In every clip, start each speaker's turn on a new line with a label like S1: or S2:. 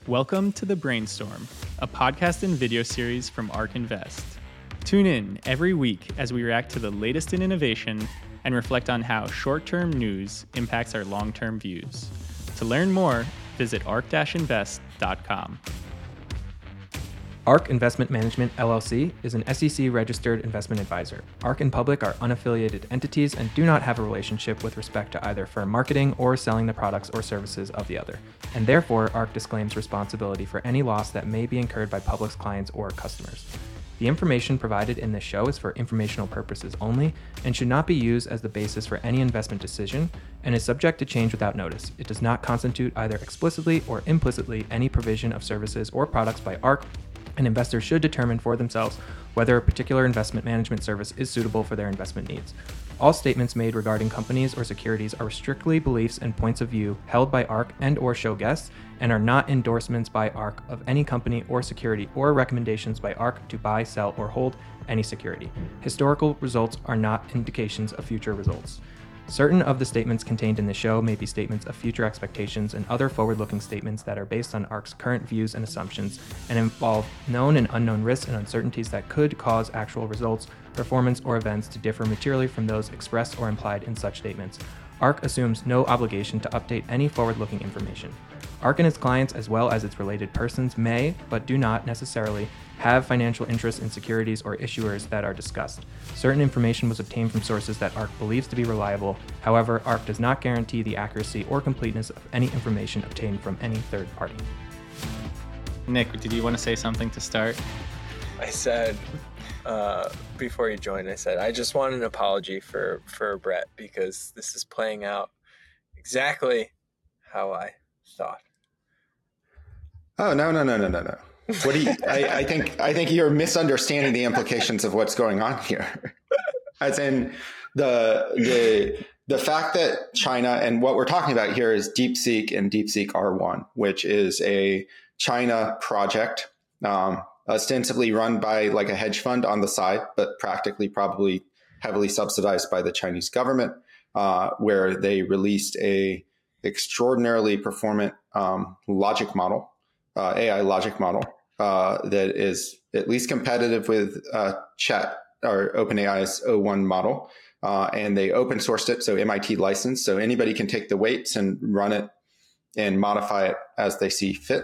S1: Welcome to The Brainstorm, a podcast and video series from ARK Invest. Tune in every week as we react to the latest in innovation and reflect on how short-term news impacts our long-term views. To learn more, visit ark-invest.com.
S2: ARK Investment Management, LLC is an SEC-registered investment advisor. ARK and Public are unaffiliated entities and do not have a relationship with respect to either firm marketing or selling the products or services of the other, and therefore ARK disclaims responsibility for any loss that may be incurred by Public's clients or customers. The information provided in this show is for informational purposes only and should not be used as the basis for any investment decision and is subject to change without notice. It does not constitute either explicitly or implicitly any provision of services or products by ARK, and investors should determine for themselves whether a particular investment management service is suitable for their investment needs. All statements made regarding companies or securities are strictly beliefs and points of view held by ARK and/or show guests and are not endorsements by ARK of any company or security or recommendations by ARK to buy, sell, or hold any security. Historical results are not indications of future results. Certain of the statements contained in the show may be statements of future expectations and other forward-looking statements that are based on ARK's current views and assumptions and involve known and unknown risks and uncertainties that could cause actual results, performance, or events to differ materially from those expressed or implied in such statements. ARK assumes no obligation to update any forward-looking information. ARK and its clients, as well as its related persons, may, but do not necessarily, have financial interests in securities or issuers that are discussed. Certain information was obtained from sources that ARK believes to be reliable. However, ARK does not guarantee the accuracy or completeness of any information obtained from any third party.
S1: Nick, did you want to say something to start?
S3: I said, before you joined, I said, I just want an apology for Brett because this is playing out exactly how I thought.
S4: Oh, no. What do you, I think you're misunderstanding the implications of what's going on here. As in the fact that China, and what we're talking about here is DeepSeek and DeepSeek R1, which is a China project, ostensibly run by like a hedge fund on the side, but practically probably heavily subsidized by the Chinese government, where they released a extraordinarily performant logic model, AI logic model, that is at least competitive with Chat or OpenAI's O1 model. And they open sourced it, so MIT licensed, so anybody can take the weights and run it and modify it as they see fit.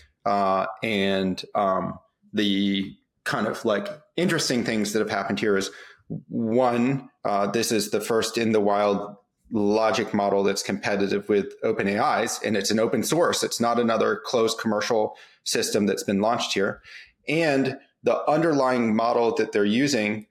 S4: The kind of like interesting things that have happened here is one, this is the first in the wild logic model that's competitive with OpenAI's, and it's an open source. It's not another closed commercial system that's been launched here. And the underlying model that they're using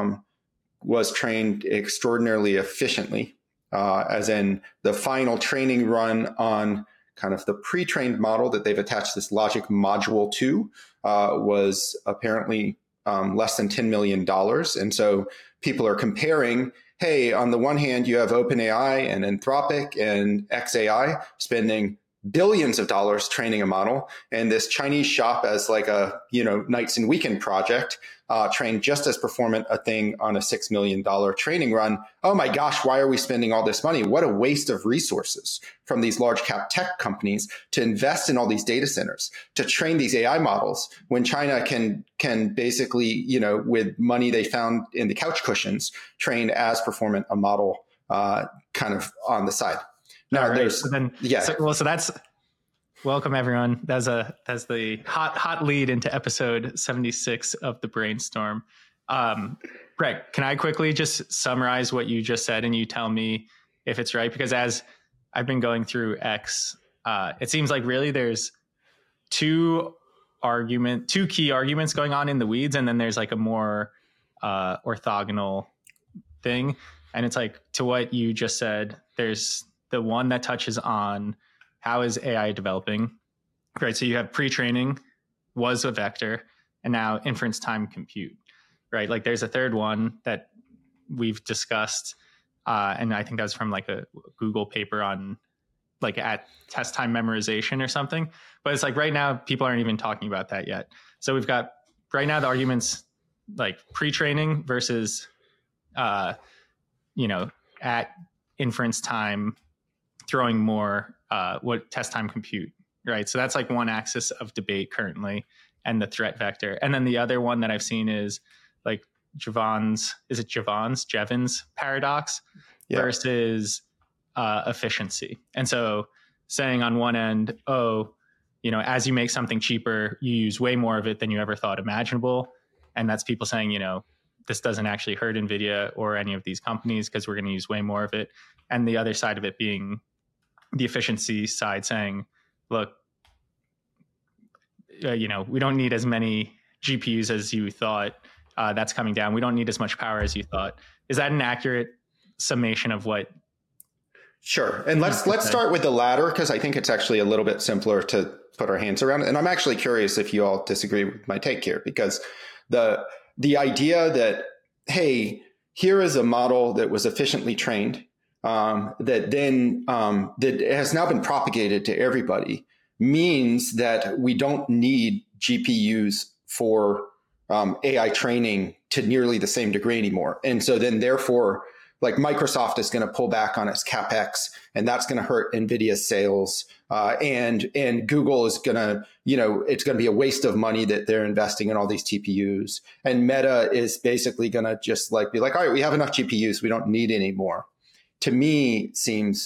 S4: was trained extraordinarily efficiently, as in the final training run on kind of the pre-trained model that they've attached this logic module to was apparently less than $10 million. And so people are comparing, hey, on the one hand, you have OpenAI and Anthropic and xAI spending billions of dollars training a model, and this Chinese shop as like a, nights and weekend project, trained just as performant a thing on a $6 million training run. Oh my gosh, why are we spending all this money? What a waste of resources from these large cap tech companies to invest in all these data centers to train these AI models when China can basically, with money they found in the couch cushions, train as performant a model kind of on the side. Now,
S1: right.
S4: there's,
S1: So that's welcome everyone. That's the hot lead into episode 76 of The Brainstorm. Greg, can I quickly just summarize what you just said and you tell me if it's right? Because as I've been going through X, it seems like really there's two key arguments going on in the weeds, and then there's like a more orthogonal thing. And it's like, to what you just said, there's the one that touches on how is AI developing, right? So you have pre-training was a vector, and now inference time compute, right? Like there's a third one that we've discussed, and I think that's from like a Google paper on like at test time memorization or something. But it's like right now people aren't even talking about that yet. So we've got right now the arguments like pre-training versus, at inference time throwing more what test time compute right? So that's like one axis of debate currently, and the threat vector. And then the other one that I've seen is like Jevons paradox versus efficiency. And so saying on one end, as you make something cheaper, you use way more of it than you ever thought imaginable. And that's people saying, this doesn't actually hurt NVIDIA or any of these companies because we're going to use way more of it. And the other side of it being the efficiency side saying, look, we don't need as many GPUs as you thought. That's coming down. We don't need as much power as you thought. Is that an accurate summation of what?
S4: Sure. And let's start with the latter, because I think it's actually a little bit simpler to put our hands around. And I'm actually curious if you all disagree with my take here, because the idea that, hey, here is a model that was efficiently trained, that has now been propagated to everybody, means that we don't need GPUs for AI training to nearly the same degree anymore. And so then therefore, like Microsoft is going to pull back on its CapEx, and that's going to hurt NVIDIA's sales. And Google is going to, it's going to be a waste of money that they're investing in all these TPUs. And Meta is basically going to just be like, all right, we have enough GPUs. We don't need any more. To me, seems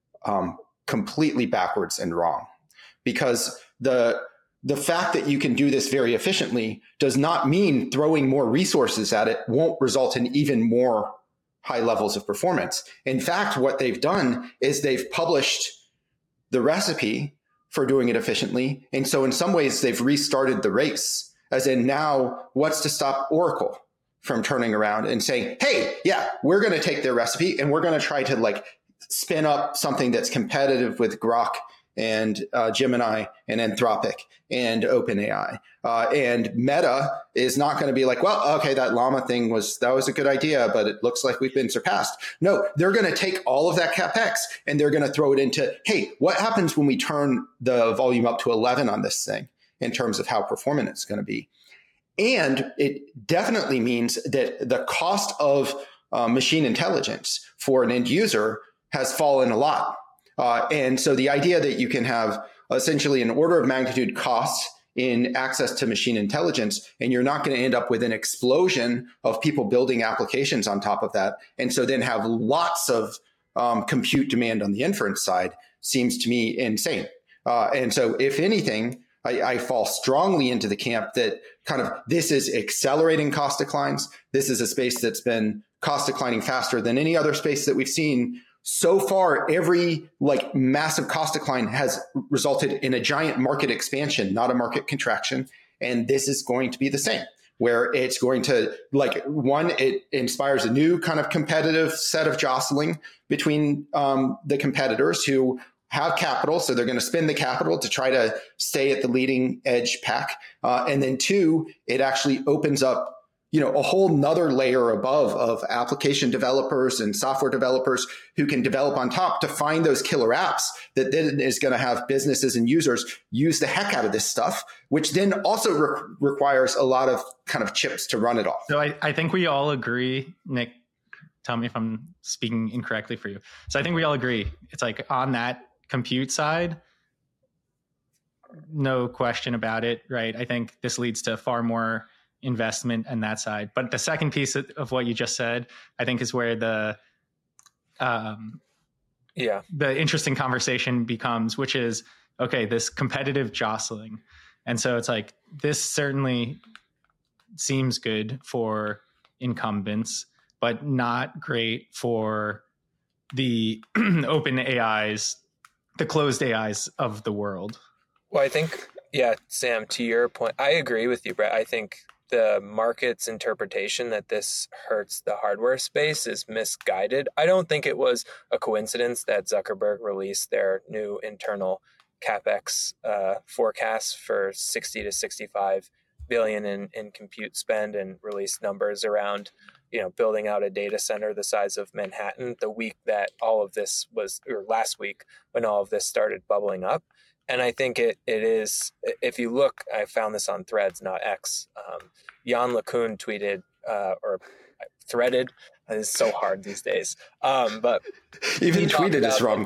S4: completely backwards and wrong, because the fact that you can do this very efficiently does not mean throwing more resources at it won't result in even more high levels of performance. In fact, what they've done is they've published the recipe for doing it efficiently. And so in some ways, they've restarted the race, as in now what's to stop Oracle from turning around and saying, hey, yeah, we're going to take their recipe and we're going to try to spin up something that's competitive with Grok and Gemini and Anthropic and OpenAI. And Meta is not going to be like, well, okay, that llama thing was a good idea, but it looks like we've been surpassed. No, they're going to take all of that CapEx and they're going to throw it into, hey, what happens when we turn the volume up to 11 on this thing in terms of how performant it's going to be? And it definitely means that the cost of machine intelligence for an end user has fallen a lot. And so the idea that you can have essentially an order of magnitude cost in access to machine intelligence, and you're not going to end up with an explosion of people building applications on top of that, and so then have lots of compute demand on the inference side, seems to me insane. And so if anything, I fall strongly into the camp that kind of this is accelerating cost declines. This is a space that's been cost declining faster than any other space that we've seen. So far, every massive cost decline has resulted in a giant market expansion, not a market contraction. And this is going to be the same, where it's going to it inspires a new kind of competitive set of jostling between the competitors who have capital. So they're going to spend the capital to try to stay at the leading edge pack. And then two, it actually opens up a whole nother layer above of application developers and software developers who can develop on top to find those killer apps that then is going to have businesses and users use the heck out of this stuff, which then also requires a lot of kind of chips to run it off.
S1: So I think we all agree, Nick, tell me if I'm speaking incorrectly for you. So I think we all agree. It's on that compute side, no question about it, right? I think this leads to far more investment and that side. But the second piece of what you just said, I think, is where the interesting conversation becomes, which is, okay, this competitive jostling. And so it's this certainly seems good for incumbents, but not great for the open AIs, the closed AIs of the world.
S3: Well, I think, Sam, to your point, I agree with you, Brett. I think the market's interpretation that this hurts the hardware space is misguided. I don't think it was a coincidence that Zuckerberg released their new internal CapEx forecast for 60 to 65 billion in compute spend, and released numbers around, building out a data center the size of Manhattan the week that all of this was, or last week when all of this started bubbling up. And I think it is, if you look, I found this on Threads, not X. Jan LeCun tweeted or threaded It's so hard these days. But
S4: even tweeted is wrong.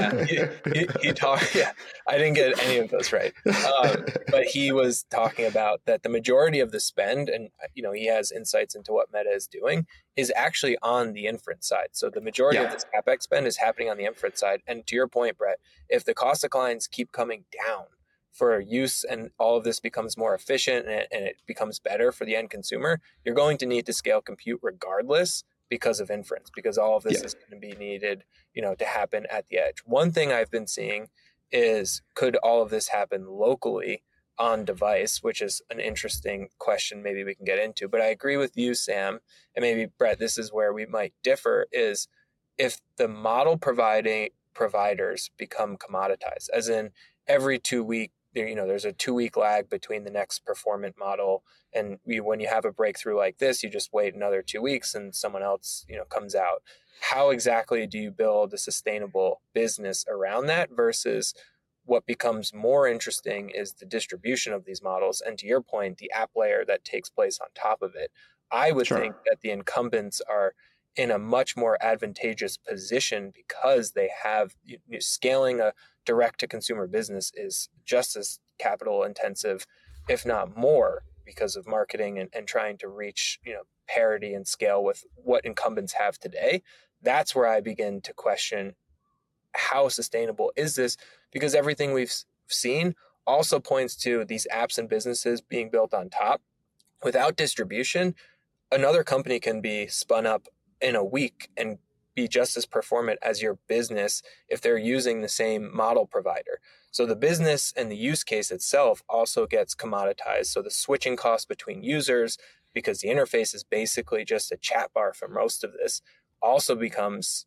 S3: He talked. Yeah, I didn't get any of those right. But he was talking about that the majority of the spend, and he has insights into what Meta is doing, is actually on the inference side. So the majority of this CapEx spend is happening on the inference side. And to your point, Brett, if the cost of clients keep coming down for use and all of this becomes more efficient and it becomes better for the end consumer, you're going to need to scale compute regardless because of inference, because all of this is going to be needed, to happen at the edge. One thing I've been seeing is, could all of this happen locally on device, which is an interesting question maybe we can get into. But I agree with you, Sam, and maybe Brett, this is where we might differ, is if the model providers become commoditized, as in every 2 week, there's a 2 week lag between the next performant model. And when you have a breakthrough like this, you just wait another 2 weeks and someone else, comes out. How exactly do you build a sustainable business around that versus what becomes more interesting is the distribution of these models. And to your point, the app layer that takes place on top of it. I would think that the incumbents are in a much more advantageous position because they have scaling a direct to consumer business is just as capital intensive, if not more, because of marketing and trying to reach, parity and scale with what incumbents have today. That's where I begin to question how sustainable is this? Because everything we've seen also points to these apps and businesses being built on top. Without distribution, another company can be spun up in a week and be just as performant as your business if they're using the same model provider. So the business and the use case itself also gets commoditized. So the switching cost between users, because the interface is basically just a chat bar for most of this, also becomes,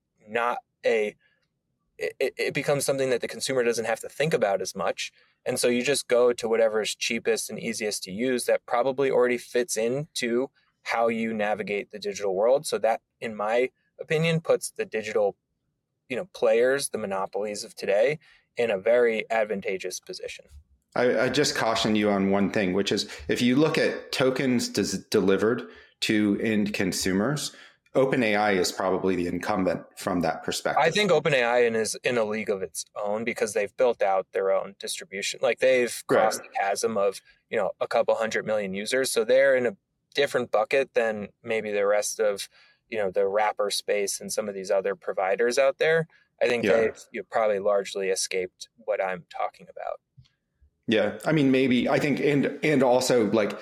S3: it becomes something that the consumer doesn't have to think about as much. And so you just go to whatever is cheapest and easiest to use that probably already fits into how you navigate the digital world. So that, in my opinion, puts the digital, players, the monopolies of today, in a very advantageous position.
S4: I just caution you on one thing, which is if you look at tokens delivered to end consumers, OpenAI is probably the incumbent from that perspective.
S3: I think OpenAI is in a league of its own because they've built out their own distribution. Like they've crossed the chasm of, a couple 100 million users. So they're in a different bucket than maybe the rest of, the wrapper space and some of these other providers out there. I think they've probably largely escaped what I'm talking about.
S4: Yeah. I mean, maybe I think, and also like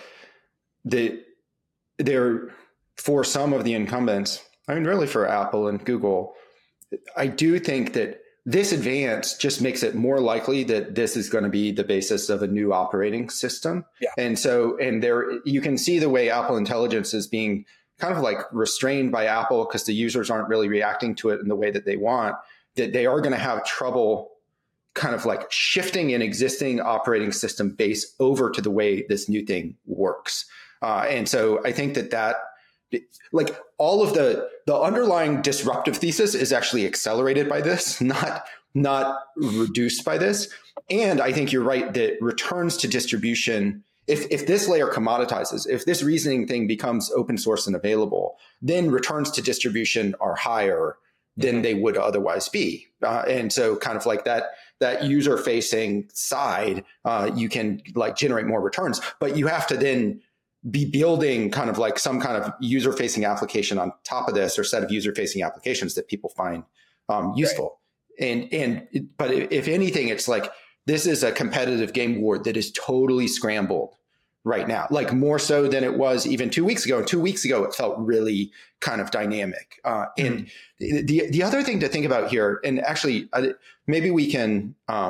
S4: they're for some of the incumbents, I mean, really for Apple and Google, I do think that this advance just makes it more likely that this is going to be the basis of a new operating system. Yeah. And so, there you can see the way Apple Intelligence is being kind of like restrained by Apple because the users aren't really reacting to it in the way that they want, that they are going to have trouble kind of like shifting an existing operating system base over to the way this new thing works. And so I think that like all of the underlying disruptive thesis is actually accelerated by this, not reduced by this. And I think you're right that returns to distribution, if this layer commoditizes, if this reasoning thing becomes open source and available, then returns to distribution are higher than they would otherwise be. And so kind of like that user facing side, you can like generate more returns, but you have to then be building kind of like some kind of user facing application on top of this, or set of user facing applications that people find useful. Right. But if anything, it's like, this is a competitive game board that is totally scrambled right now, like more so than it was even 2 weeks ago. And 2 weeks ago, it felt really kind of dynamic. And the other thing to think about here, and actually maybe we can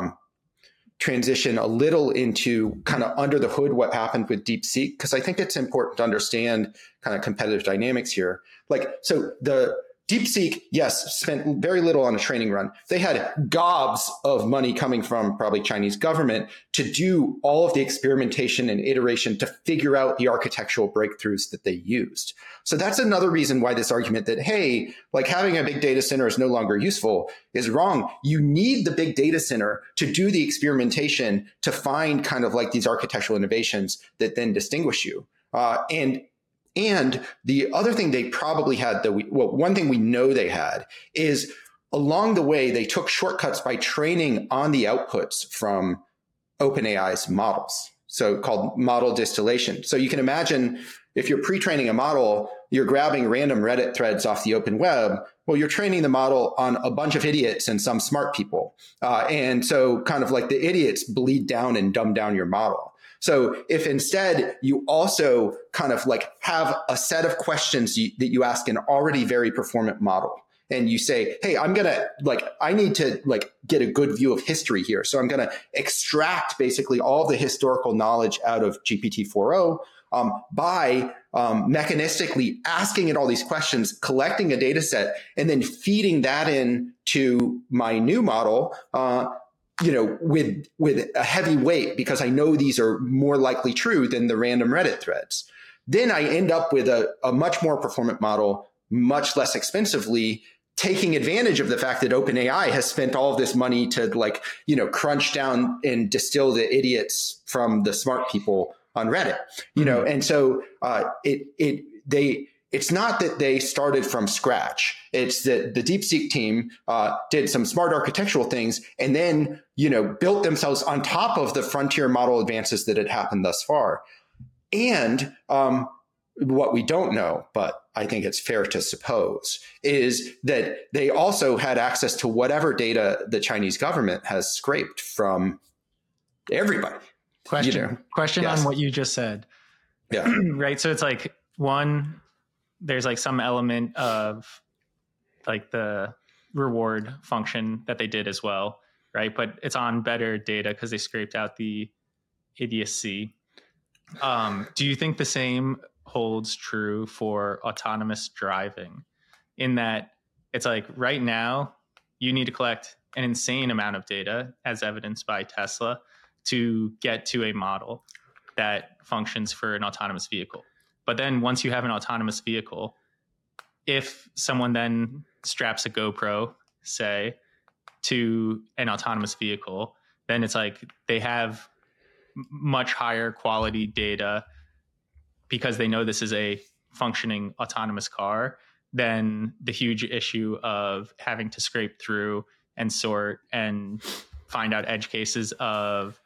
S4: transition a little into kind of under the hood what happened with DeepSeek, because I think it's important to understand kind of competitive dynamics here. Like, so the DeepSeek, yes, spent very little on a training run. They had gobs of money coming from probably Chinese government to do all of the experimentation and iteration to figure out the architectural breakthroughs that they used. So that's another reason why this argument that, hey, like having a big data center is no longer useful is wrong. You need the big data center to do the experimentation to find kind of like these architectural innovations that then distinguish you. And And the other thing they probably had one thing we know they had is along the way, they took shortcuts by training on the outputs from OpenAI's models, so called model distillation. So you can imagine if you're pre-training a model, you're grabbing random Reddit threads off the open web. Well, you're training the model on a bunch of idiots and some smart people. And so kind of like the idiots bleed down and dumb down your model. So if instead you also kind of like have a set of questions that you ask an already very performant model, and you say, hey, I need to like get a good view of history here. So I'm going to extract basically all the historical knowledge out of GPT-4o by mechanistically asking it all these questions, collecting a data set, and then feeding that in to my new model, with a heavy weight, because I know these are more likely true than the random Reddit threads. Then I end up with a much more performant model, much less expensively, taking advantage of the fact that OpenAI has spent all of this money to crunch down and distill the idiots from the smart people on Reddit, and so it's not that they started from scratch. It's that the DeepSeek team did some smart architectural things and then, built themselves on top of the frontier model advances that had happened thus far. And what we don't know, but I think it's fair to suppose, is that they also had access to whatever data the Chinese government has scraped from everybody.
S1: Question
S4: Yes.
S1: on what you just said.
S4: Yeah.
S1: Right. So it's like there's like some element of like the reward function that they did as well. Right. But it's on better data because they scraped out the idiocy. Do you think the same holds true for autonomous driving, in that it's like right now you need to collect an insane amount of data, as evidenced by Tesla, to get to a model that functions for an autonomous vehicle. But then once you have an autonomous vehicle, if someone then straps a GoPro, say, to an autonomous vehicle, then it's like they have much higher quality data because they know this is a functioning autonomous car than the huge issue of having to scrape through and sort and find out edge cases of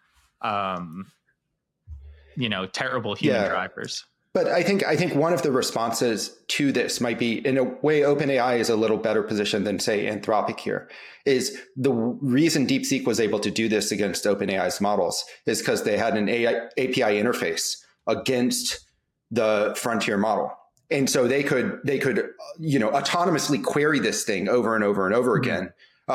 S1: terrible human drivers.
S4: But I think one of the responses to this might be, in a way, OpenAI is a little better positioned than, say, Anthropic here. Is the reason DeepSeek was able to do this against OpenAI's models is because they had an API interface against the frontier model, and so they could autonomously query this thing over and over and over again,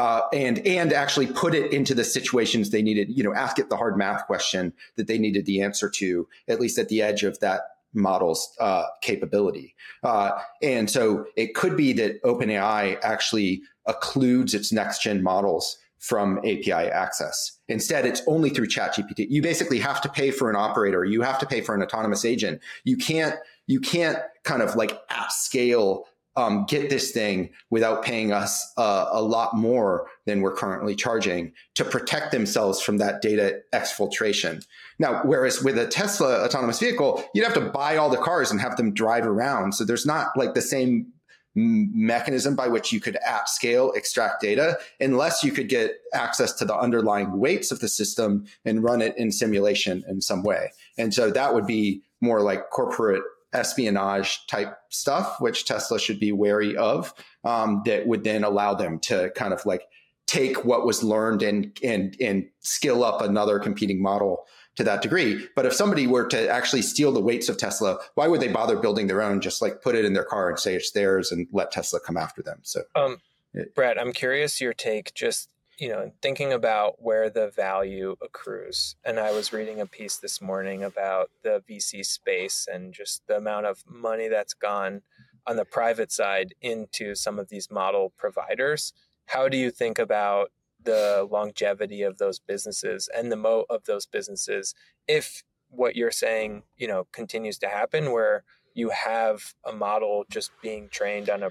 S4: and actually put it into the situations they needed. Ask it the hard math question that they needed the answer to, at least at the edge of that model's capability. And so it could be that OpenAI actually occludes its next gen models from API access. Instead, it's only through ChatGPT. You basically have to pay for an operator. You have to pay for an autonomous agent. You can't kind of like at scale get this thing without paying us a lot more than we're currently charging to protect themselves from that data exfiltration. Now, whereas with a Tesla autonomous vehicle, you'd have to buy all the cars and have them drive around. So there's not like the same mechanism by which you could at scale extract data unless you could get access to the underlying weights of the system and run it in simulation in some way. And so that would be more like corporate espionage type stuff, which Tesla should be wary of, that would then allow them to kind of like take what was learned and skill up another competing model to that degree. But if somebody were to actually steal the weights of Tesla, why would they bother building their own? Just like put it in their car and say it's theirs and let Tesla come after them. So,
S3: Brett, I'm curious your take, just, thinking about where the value accrues. And I was reading a piece this morning about the VC space and just the amount of money that's gone on the private side into some of these model providers. How do you think about the longevity of those businesses and the moat of those businesses if what you're saying, continues to happen, where you have a model just being trained on a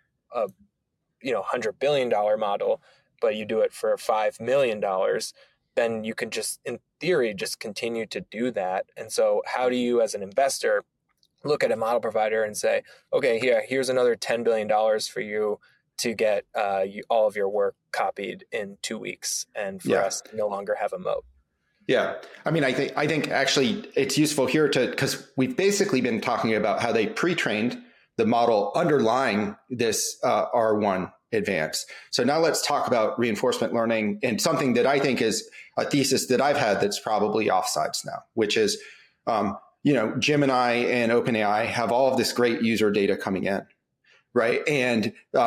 S3: $100 billion model, but you do it for $5 million, then you can just, in theory, just continue to do that. And so how do you, as an investor, look at a model provider and say, okay, here's another $10 billion for you to get all of your work copied in 2 weeks, and for us to no longer have a moat.
S4: Yeah. I mean, I think actually it's useful here because we've basically been talking about how they pre-trained the model underlying this R1 advance. So now let's talk about reinforcement learning and something that I think is a thesis that I've had that's probably offsides now, which is, Gemini and OpenAI have all of this great user data coming in, right? And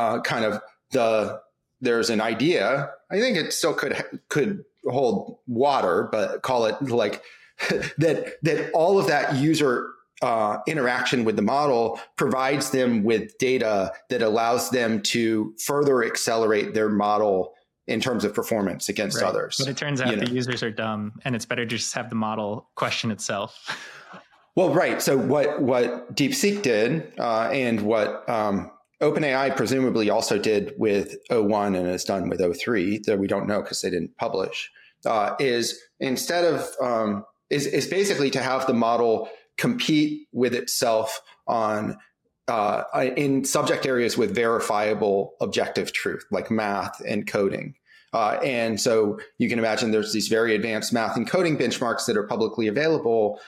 S4: there's an idea, I think it still could hold water, but call it like that all of that user interaction with the model provides them with data that allows them to further accelerate their model in terms of performance against others.
S1: But it turns out the users are dumb, and it's better to just have the model question itself.
S4: Well, right. So what DeepSeek did and what OpenAI presumably also did with O1 and has done with O3, that we don't know because they didn't publish, is instead of is basically to have the model compete with itself on in subject areas with verifiable objective truth, like math and coding. And so you can imagine there's these very advanced math and coding benchmarks that are publicly available.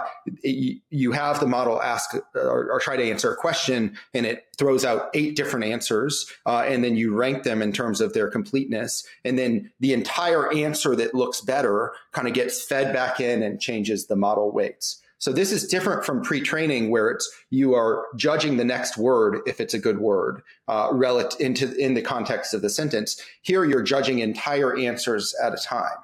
S4: You have the model ask or try to answer a question, and it throws out 8 different answers. And then you rank them in terms of their completeness. And then the entire answer that looks better kind of gets fed back in and changes the model weights. So this is different from pre-training, where you are judging the next word if it's a good word relative in the context of the sentence. Here you're judging entire answers at a time,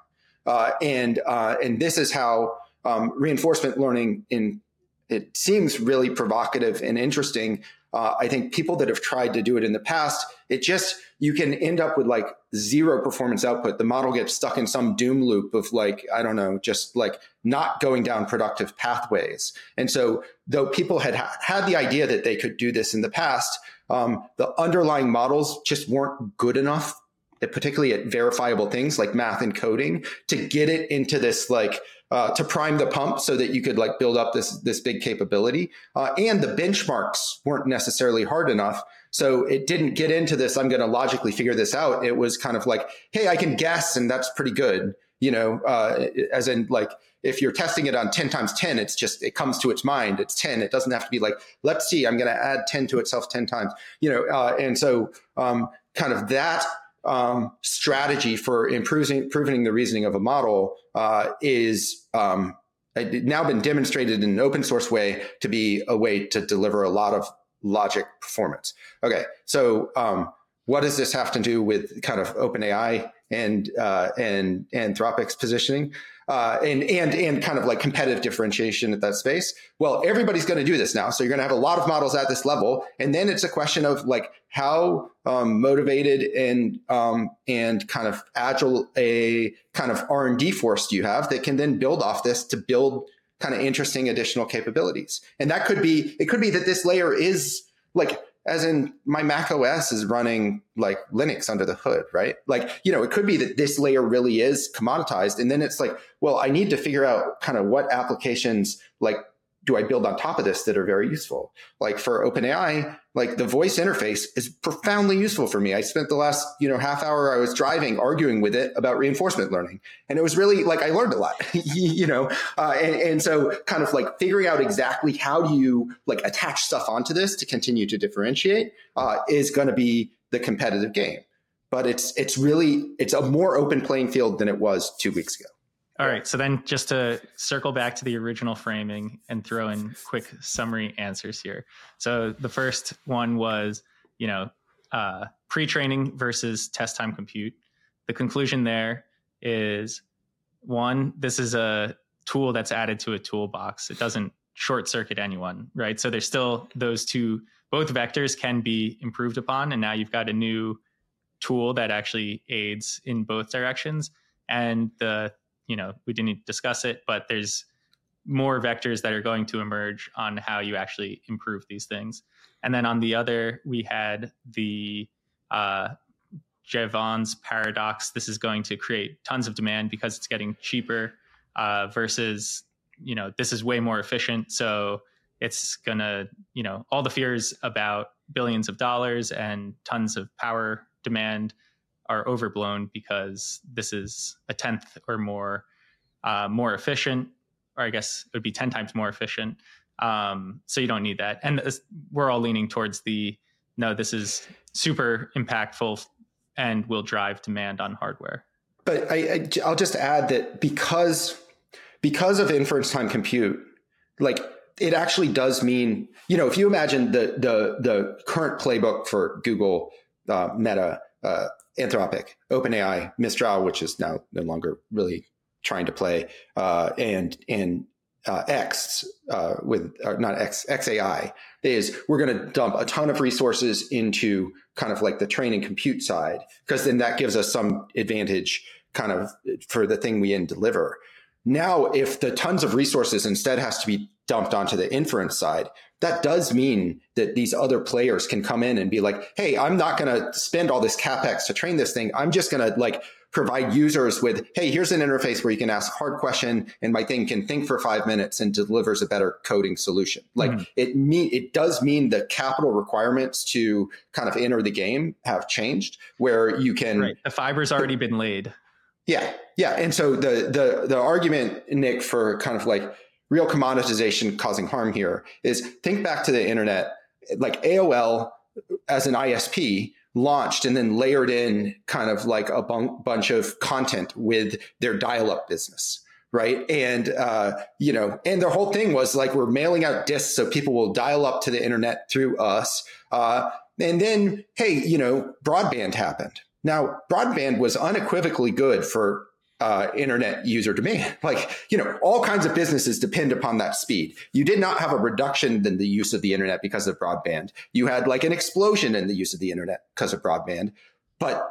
S4: and this is how reinforcement learning. It seems really provocative and interesting. I think people that have tried to do it in the past, you can end up with like 0 performance output. The model gets stuck in some doom loop of just not going down productive pathways. And so though people had the idea that they could do this in the past, the underlying models just weren't good enough, particularly at verifiable things like math and coding, to get it into this to prime the pump so that you could build up this big capability. And the benchmarks weren't necessarily hard enough. So it didn't get into this, I'm going to logically figure this out. It was kind of like, hey, I can guess, and that's pretty good. As in if you're testing it on 10 times 10, it comes to its mind. It's 10. It doesn't have to be let's see, I'm going to add 10 to itself 10 times, and so kind of that strategy for improving the reasoning of a model is now been demonstrated in an open source way to be a way to deliver a lot of logic performance. Okay, so what does this have to do with kind of OpenAI and Anthropic's positioning and kind of competitive differentiation at that space? Well, everybody's going to do this now, so you're going to have a lot of models at this level, and then it's a question of how motivated and kind of agile a kind of R&D force do you have that can then build off this to build kind of interesting additional capabilities. And it could be that this layer is as in my Mac OS is running Linux under the hood, right? It could be that this layer really is commoditized. And then it's well, I need to figure out kind of what applications do I build on top of this that are very useful. For OpenAI, the voice interface is profoundly useful for me. I spent the last, half hour I was driving arguing with it about reinforcement learning. And it was really I learned a lot, and so kind of figuring out exactly how do you attach stuff onto this to continue to differentiate is going to be the competitive game. But it's a more open playing field than it was 2 weeks ago.
S1: All right. So then just to circle back to the original framing and throw in quick summary answers here. So the first one was, pre-training versus test time compute. The conclusion there is, one, this is a tool that's added to a toolbox. It doesn't short circuit anyone, right? So there's still both vectors can be improved upon. And now you've got a new tool that actually aids in both directions. And we didn't discuss it, but there's more vectors that are going to emerge on how you actually improve these things. And then on the other, we had the Jevons paradox. This is going to create tons of demand because it's getting cheaper versus, this is way more efficient. So it's gonna, all the fears about billions of dollars and tons of power demand are overblown, because this is a tenth or more efficient, or I guess it would be 10 times more efficient. So you don't need that. And we're all leaning towards no, this is super impactful and will drive demand on hardware.
S4: But I'll just add that because of inference time compute, like it actually does mean, if you imagine the current playbook for Google, Meta, Anthropic, OpenAI, Mistral, which is now no longer really trying to play, and X not XAI, is we're going to dump a ton of resources into kind of like the training compute side, because then that gives us some advantage kind of for the thing we deliver. Now, if the tons of resources instead has to be dumped onto the inference side, that does mean that these other players can come in and be like, hey, I'm not going to spend all this CapEx to train this thing. I'm just going to provide users with, hey, here's an interface where you can ask a hard question and my thing can think for 5 minutes and delivers a better coding solution. It does mean the capital requirements to kind of enter the game have changed, where you can...
S1: Right. The fiber's already been laid.
S4: Yeah. And so the argument, Nick, for kind of like real commoditization causing harm here is, think back to the internet. Like AOL as an ISP launched and then layered in kind of like a bunch of content with their dial-up business, right? And and their whole thing was like, we're mailing out disks so people will dial up to the internet through us. And then, hey, broadband happened. Now, broadband was unequivocally good for internet user demand. All kinds of businesses depend upon that speed. You did not have a reduction in the use of the internet because of broadband. You had like an explosion in the use of the internet because of broadband. But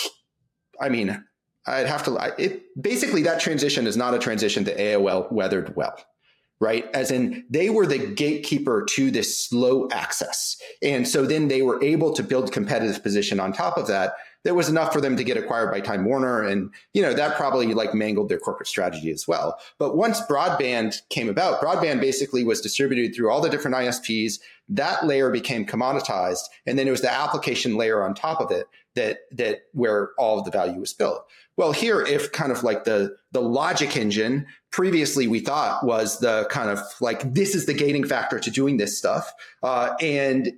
S4: basically that transition is not a transition that AOL weathered well, right? As in, they were the gatekeeper to this slow access. And so then they were able to build competitive position on top of that. There was enough for them to get acquired by Time Warner. And, that probably mangled their corporate strategy as well. But once broadband came about, broadband basically was distributed through all the different ISPs. That layer became commoditized. And then it was the application layer on top of it that where all of the value was built. Well, here, if kind of like the logic engine previously we thought was the kind of like, this is the gating factor to doing this stuff. And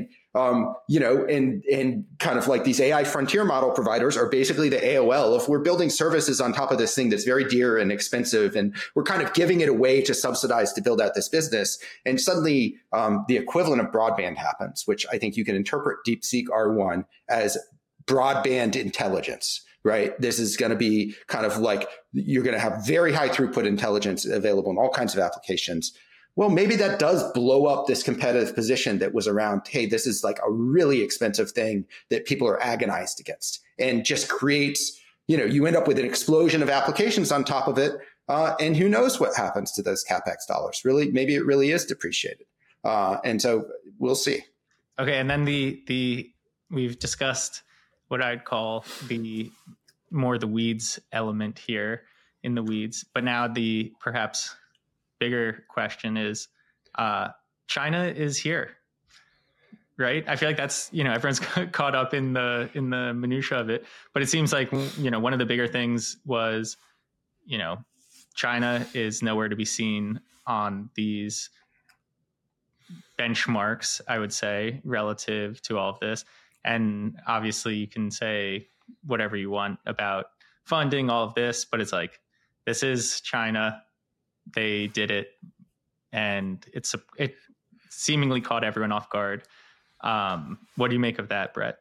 S4: kind of like these AI frontier model providers are basically the AOL. If we're building services on top of this thing that's very dear and expensive, and we're kind of giving it away to subsidize to build out this business, and suddenly the equivalent of broadband happens, which I think you can interpret DeepSeek R1 as broadband intelligence. Right. This is going to be kind of like, you're going to have very high throughput intelligence available in all kinds of applications. Well, maybe that does blow up this competitive position that was around, hey, this is like a really expensive thing that people are agonized against, and just creates, you end up with an explosion of applications on top of it. And who knows what happens to those CapEx dollars? Really, maybe it really is depreciated. And so we'll see.
S1: Okay. And then we've discussed what I'd call the weeds element here in the weeds. But now the perhaps bigger question is, China is here, right? I feel like that's, everyone's caught up in the minutia of it, but it seems like, one of the bigger things was, China is nowhere to be seen on these benchmarks, I would say, relative to all of this. And obviously you can say whatever you want about funding all of this, but it's like, this is China. They did it, and it seemingly caught everyone off guard. What do you make of that, Brett?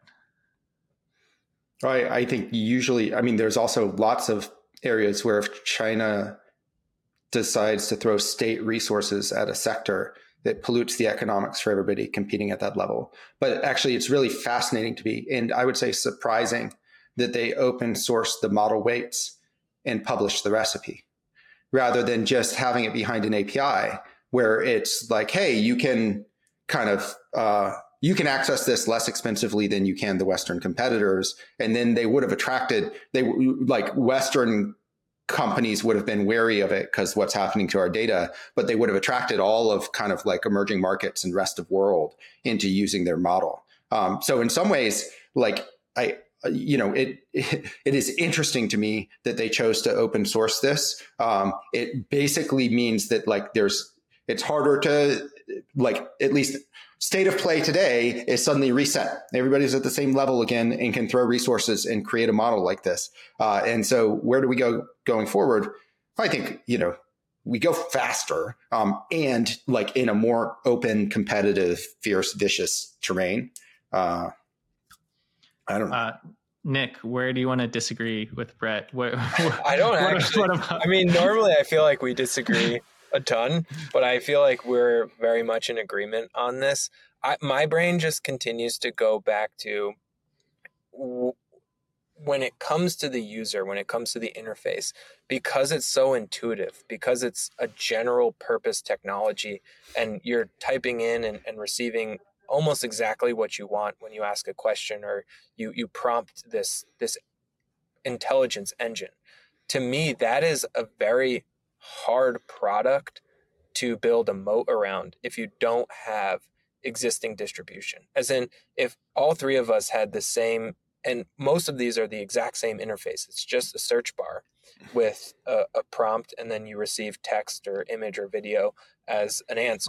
S4: I think usually, there's also lots of areas where if China decides to throw state resources at a sector, that pollutes the economics for everybody competing at that level. But actually, it's really fascinating to me, and I would say surprising, that they open source the model weights and publish the recipe, rather than just having it behind an API where it's like, hey, you can kind of, you can access this less expensively than you can the Western competitors. And then they would have attracted, Western companies would have been wary of it because what's happening to our data, but they would have attracted all of kind of like emerging markets and rest of world into using their model. So in some ways, like it is interesting to me that they chose to open source this. It basically means that like it's harder to like, at least state of play today is suddenly reset. Everybody's at the same level again and can throw resources and create a model like this. And so where do we go going forward? I think, we go faster and like in a more open, competitive, fierce, vicious terrain. I don't know.
S1: Nick, where do you want to disagree with Brett?
S3: I don't actually. I mean, normally I feel like we disagree a ton, but I feel like we're very much in agreement on this. My brain just continues to go back to when it comes to the user, when it comes to the interface, because it's so intuitive, because it's a general purpose technology and you're typing in and receiving almost exactly what you want when you ask a question or you prompt this intelligence engine. To me, that is a very hard product to build a moat around if you don't have existing distribution. As in, if all three of us had the same, and most of these are the exact same interface, it's just a search bar with a prompt, and then you receive text or image or video as an answer.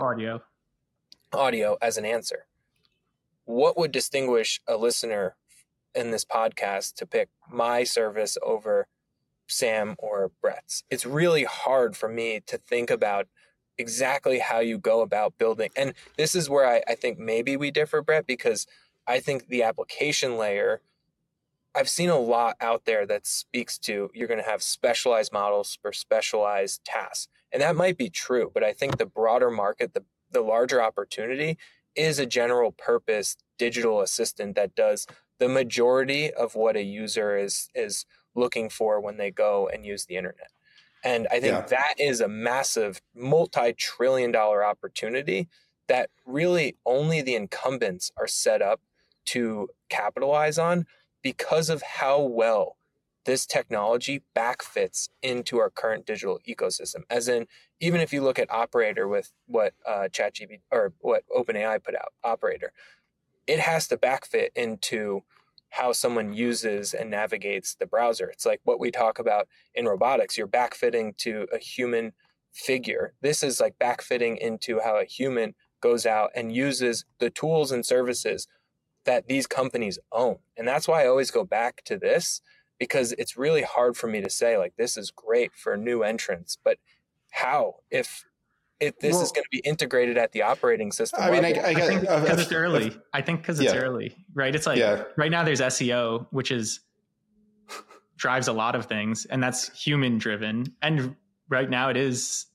S3: Audio as an answer. What would distinguish a listener in this podcast to pick my service over Sam or Brett's? It's really hard for me to think about exactly how you go about building. And this is where I think maybe we differ, Brett, because I think the application layer, I've seen a lot out there that speaks to you're going to have specialized models for specialized tasks. And that might be true, but I think the broader market, the larger opportunity is a general purpose digital assistant that does the majority of what a user is looking for when they go and use the internet. And I think that is a massive multi-trillion-dollar opportunity that really only the incumbents are set up to capitalize on because of how well this technology backfits into our current digital ecosystem. As in, even if you look at Operator with what ChatGPT or what OpenAI put out, Operator, it has to backfit into how someone uses and navigates the browser. It's like what we talk about in robotics. You're backfitting to a human figure. This is like backfitting into how a human goes out and uses the tools and services that these companies own. And that's why I always go back to this, because it's really hard for me to say, like, this is great for new entrants, but how? If this is going to be integrated at the operating system.
S1: I think because it's early. I think because it's early, right? It's like right now there's SEO, which drives a lot of things, and that's human driven. And right now it is,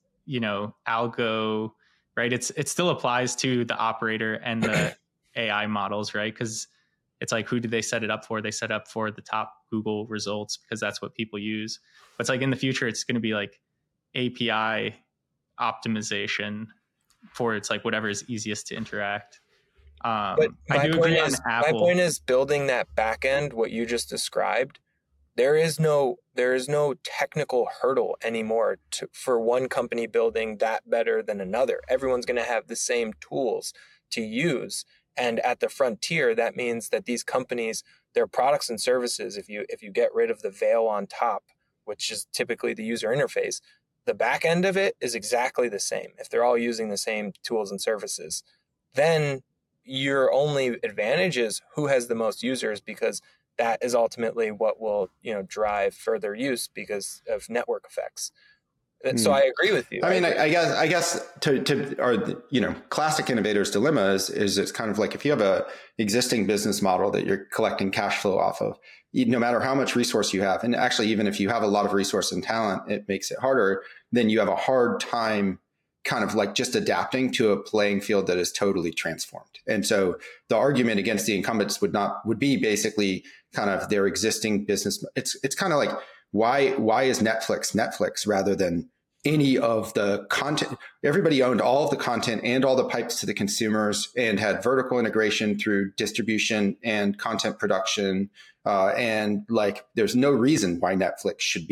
S1: algo, right? It still applies to the operator and the AI models, right? Because it's like, who did they set it up for? They set up for the top Google results because that's what people use. But it's like in the future, it's going to be like API optimization for it's like whatever is easiest to interact.
S3: But my point is building that back end, what you just described. There is no technical hurdle anymore for one company building that better than another. Everyone's going to have the same tools to use. And at the frontier, that means that these companies, their products and services, if you get rid of the veil on top, which is typically the user interface, the back end of it is exactly the same. If they're all using the same tools and services, then your only advantage is who has the most users, because that is ultimately what will drive further use because of network effects. So I agree with you.
S4: I guess to our classic innovator's dilemma is it's kind of like if you have a existing business model that you're collecting cash flow off of, no matter how much resource you have, and actually even if you have a lot of resource and talent, it makes it harder. Then you have a hard time kind of like just adapting to a playing field that is totally transformed. And so the argument against the incumbents would be basically kind of their existing business. It's kind of like, why is Netflix rather than any of the content? Everybody owned all of the content and all the pipes to the consumers and had vertical integration through distribution and content production. And like, there's no reason why Netflix should be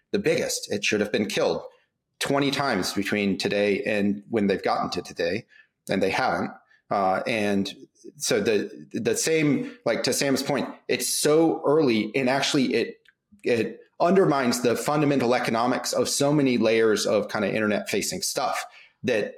S4: the biggest. It should have been killed 20 times between today and when they've gotten to today, and they haven't. And so the same, like to Sam's point, it's so early, and actually it undermines the fundamental economics of so many layers of kind of internet facing stuff that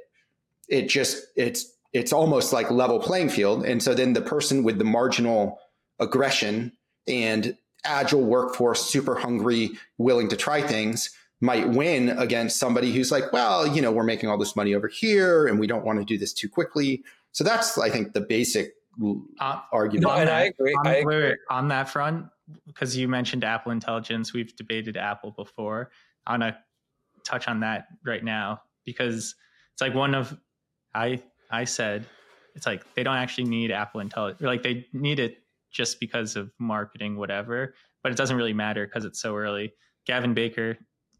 S4: it's almost like level playing field. And so then the person with the marginal aggression and agile workforce, super hungry, willing to try things, might win against somebody who's like, well, we're making all this money over here and we don't want to do this too quickly. So that's, I think, the basic argument.
S3: No, and I agree.
S1: On that front, because you mentioned Apple Intelligence, we've debated Apple before. I want to touch on that right now, because it's like I said, it's like they don't actually need Apple Intelligence. Like they need it just because of marketing, whatever, but it doesn't really matter because it's so early. Gavin Baker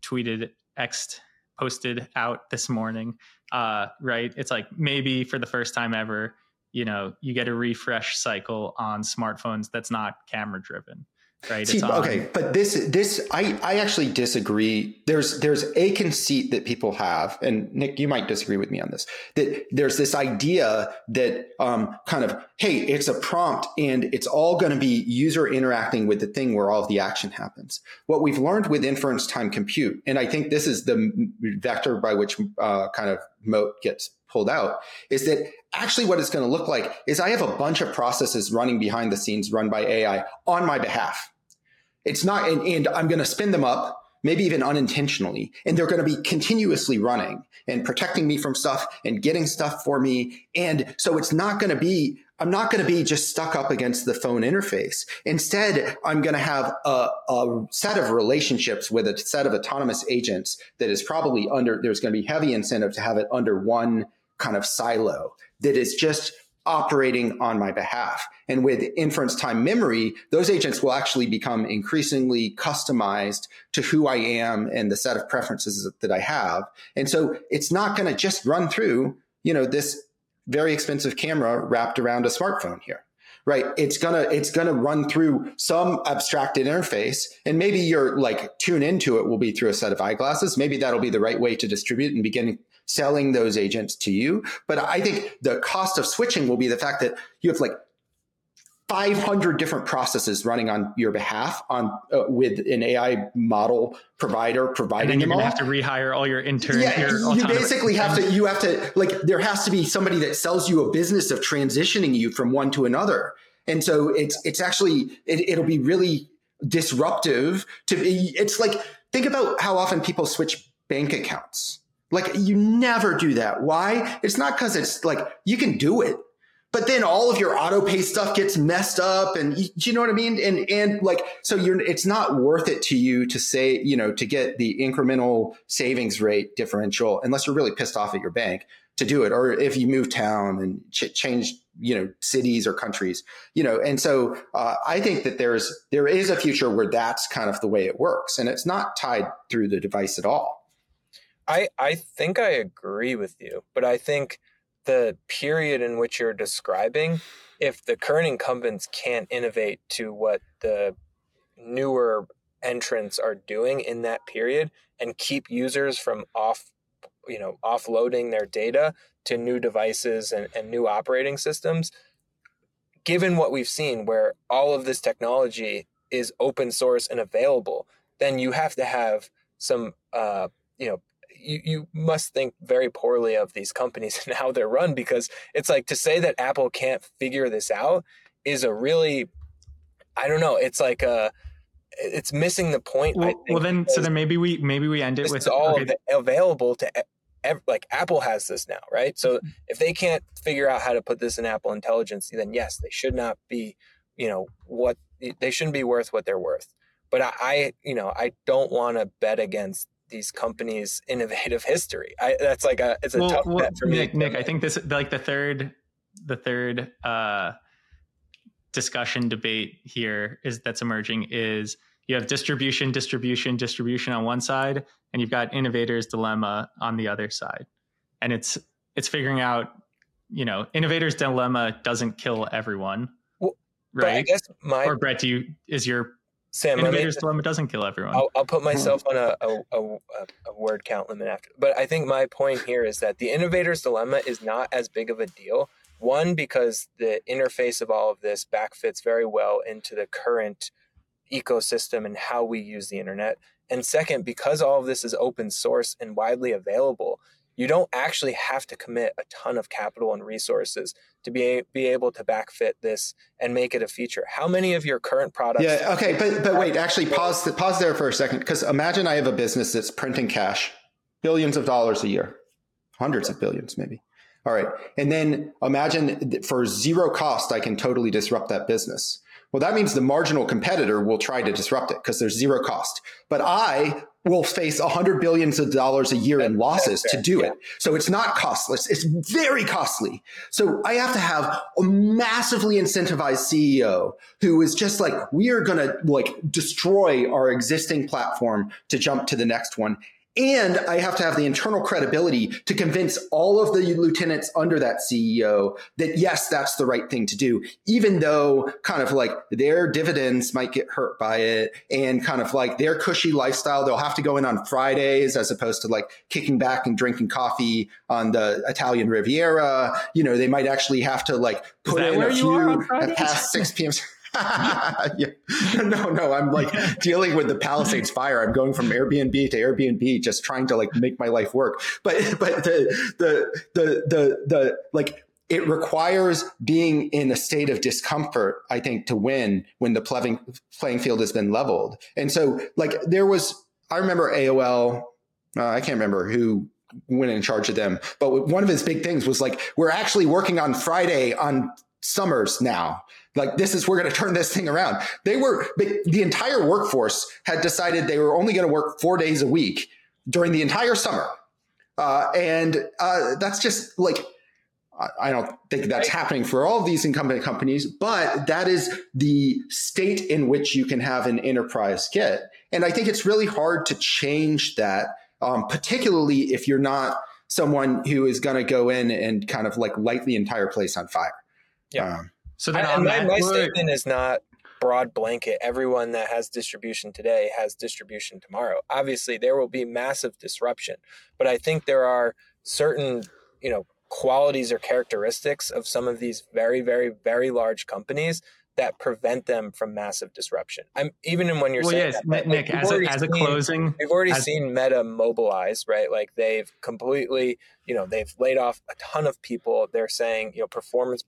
S1: posted out this morning, right? It's like maybe for the first time ever, you get a refresh cycle on smartphones that's not camera driven, right?
S4: See, okay, but this I actually disagree. There's a conceit that people have, and Nick, you might disagree with me on this, that there's this idea that kind of, hey, it's a prompt and it's all going to be user interacting with the thing where all of the action happens. What we've learned with inference time compute, and I think this is the vector by which kind of moat gets pulled out, is that actually what it's going to look like is I have a bunch of processes running behind the scenes run by AI on my behalf. It's not, and I'm going to spin them up, maybe even unintentionally, and they're going to be continuously running and protecting me from stuff and getting stuff for me. And so I'm not going to be just stuck up against the phone interface. Instead, I'm going to have a set of relationships with a set of autonomous agents that is probably there's going to be heavy incentive to have it under one kind of silo that is just operating on my behalf. And with inference time memory, those agents will actually become increasingly customized to who I am and the set of preferences that I have. And so it's not going to just run through, this very expensive camera wrapped around a smartphone here, right? It's gonna run through some abstracted interface, and maybe your tune into it will be through a set of eyeglasses. Maybe that'll be the right way to distribute and begin selling those agents to you. But I think the cost of switching will be the fact that you have 500 different processes running on your behalf with an AI model provider providing them all.
S1: You're going to have to rehire all your interns.
S4: Yeah, you basically have to, there has to be somebody that sells you a business of transitioning you from one to another. And so it's actually, it'll be really disruptive it's like, think about how often people switch bank accounts. You never do that. Why? It's not because it's you can do it, but then all of your auto pay stuff gets messed up, and you know what I mean? And so it's not worth it to you to say, to get the incremental savings rate differential, unless you're really pissed off at your bank to do it. Or if you move town and change, cities or countries, and so I think that there is a future where that's kind of the way it works, and it's not tied through the device at all.
S3: I think I agree with you, but I think the period in which you're describing, if the current incumbents can't innovate to what the newer entrants are doing in that period and keep users from offloading their data to new devices and new operating systems, given what we've seen where all of this technology is open source and available, then you have to have some, you must think very poorly of these companies and how they're run, because it's like to say that Apple can't figure this out is a really, I don't know. It's like it's missing the point.
S1: Well, then maybe we end it with
S3: it's all available to Apple has this now, right? So if they can't figure out how to put this in Apple Intelligence, then yes, they should not be, they shouldn't be worth what they're worth. But I don't want to bet against these companies' innovative history. It's a tough bet for me.
S1: Nick, I think this the third discussion debate here that's emerging is you have distribution on one side, and you've got innovator's dilemma on the other side. And it's figuring out, innovator's dilemma doesn't kill everyone, right?
S3: But I guess
S1: or Brett, is your
S3: Sam,
S1: Innovator's Dilemma doesn't kill everyone.
S3: I'll put myself on a word count limit after. But I think my point here is that the Innovator's Dilemma is not as big of a deal. One, because the interface of all of this backfits very well into the current ecosystem and how we use the internet. And second, because all of this is open source and widely available, you don't actually have to commit a ton of capital and resources to be able to backfit this and make it a feature. How many of your current products?
S4: Yeah. Okay. But wait, actually pause there for a second. Because imagine I have a business that's printing cash, billions of dollars a year, hundreds of billions, maybe. All right. And then imagine for zero cost, I can totally disrupt that business. Well, that means the marginal competitor will try to disrupt it because there's zero cost. But I will face $100 billion a year in losses to do it. So it's not costless. It's very costly. So I have to have a massively incentivized CEO who is just like, we are going to like destroy our existing platform to jump to the next one. And I have to have the internal credibility to convince all of the lieutenants under that CEO that, yes, that's the right thing to do, even though kind of like their dividends might get hurt by it and kind of like their cushy lifestyle. They'll have to go in on Fridays as opposed to like kicking back and drinking coffee on the Italian Riviera. You know, they might actually have to like put in a few at past 6 p.m. Yeah. No, I'm like dealing with the Palisades fire. I'm going from Airbnb to Airbnb, just trying to like make my life work. But the like it requires being in a state of discomfort, I think, to win when the playing field has been leveled. And so like I remember AOL, I can't remember who went in charge of them, but one of his big things was like, we're actually working on Friday on summers now. Like we're going to turn this thing around. The entire workforce had decided they were only going to work 4 days a week during the entire summer. And that's just like, I don't think that's happening for all of these incumbent companies, but that is the state in which you can have an enterprise get. And I think it's really hard to change that, particularly if you're not someone who is going to go in and kind of like light the entire place on fire.
S3: Yeah. So then my statement is not broad blanket. Everyone that has distribution today has distribution tomorrow. Obviously, there will be massive disruption, but I think there are certain, qualities or characteristics of some of these very, very, very large companies that prevent them from massive disruption. When you're saying that,
S1: Nick,
S3: we've already seen Meta mobilize, right? Like they've completely, they've laid off a ton of people. They're saying, performance,